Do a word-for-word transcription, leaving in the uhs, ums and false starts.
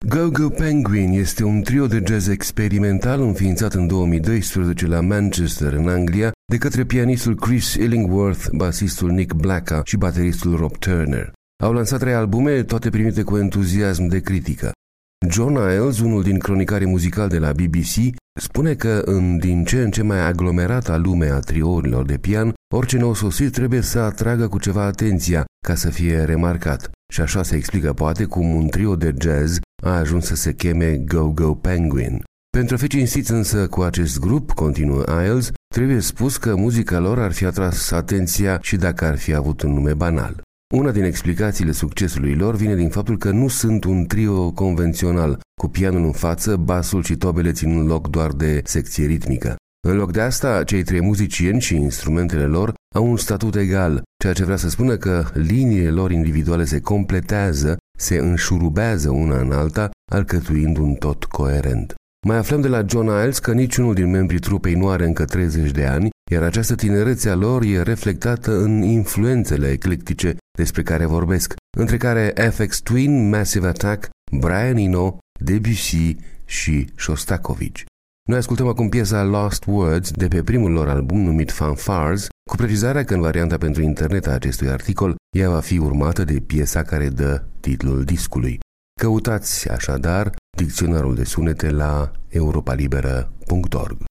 Go-Go Penguin este un trio de jazz experimental înființat în două mii doisprezece la Manchester, în Anglia, de către pianistul Chris Illingworth, basistul Nick Blacka și bateristul Rob Turner. Au lansat trei albume, toate primite cu entuziasm de critică. John Iles, unul din cronicarii muzicali de la B B C, spune că în din ce în ce mai aglomerata lume a triourilor de pian, orice nou sosit trebuie să atragă cu ceva atenția ca să fie remarcat. Și așa se explică poate cum un trio de jazz a ajuns să se cheme Go-Go Penguin. Pentru a fi cinstiți însă cu acest grup, continuă Iles, trebuie spus că muzica lor ar fi atras atenția și dacă ar fi avut un nume banal. Una din explicațiile succesului lor vine din faptul că nu sunt un trio convențional, cu pianul în față, basul și tobele ținând loc doar de secție ritmică. În loc de asta, cei trei muzicieni și instrumentele lor au un statut egal, ceea ce vrea să spună că liniile lor individuale se completează, se înșurubează una în alta, alcătuind un tot coerent. Mai aflăm de la John Iles că niciunul din membrii trupei nu are încă treizeci de ani, iar această tinerețe a lor e reflectată în influențele eclectice despre care vorbesc, între care F X Twin, Massive Attack, Brian Eno, Debussy și Shostakovich. Noi ascultăm acum piesa Lost Words de pe primul lor album numit Fanfares, cu precizarea că în varianta pentru internet a acestui articol ea va fi urmată de piesa care dă titlul discului. Căutați așadar dicționarul de sunete la europa liberă punct org.